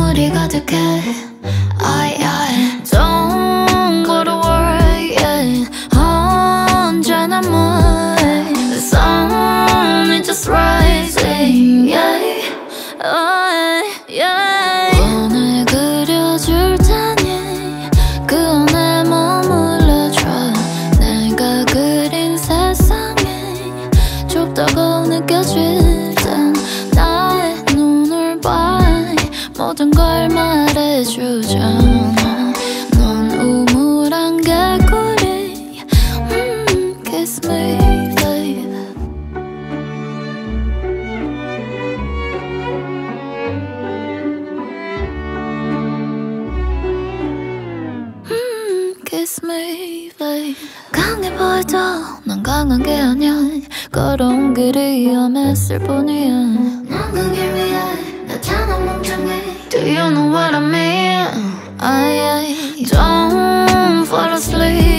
눈물이 가득해 Don't go to work yeah. 언제나 뭐해 The sun is just rising yeah. 오늘 그려줄 테니 그 안에 머물러줘 내가 그린 세상이 좁다고 느껴질 땐 나의 눈을 봐 모든 걸 말해주잖아 넌 우물한 개구리 Kiss me babe Kiss me babe 강해 보여도 난 강한 게 아니야 걸어온 길이 위험했을 뿐이야 난 그 길 위에 나타나 멍청해 Do you know what I mean? Don't fall asleep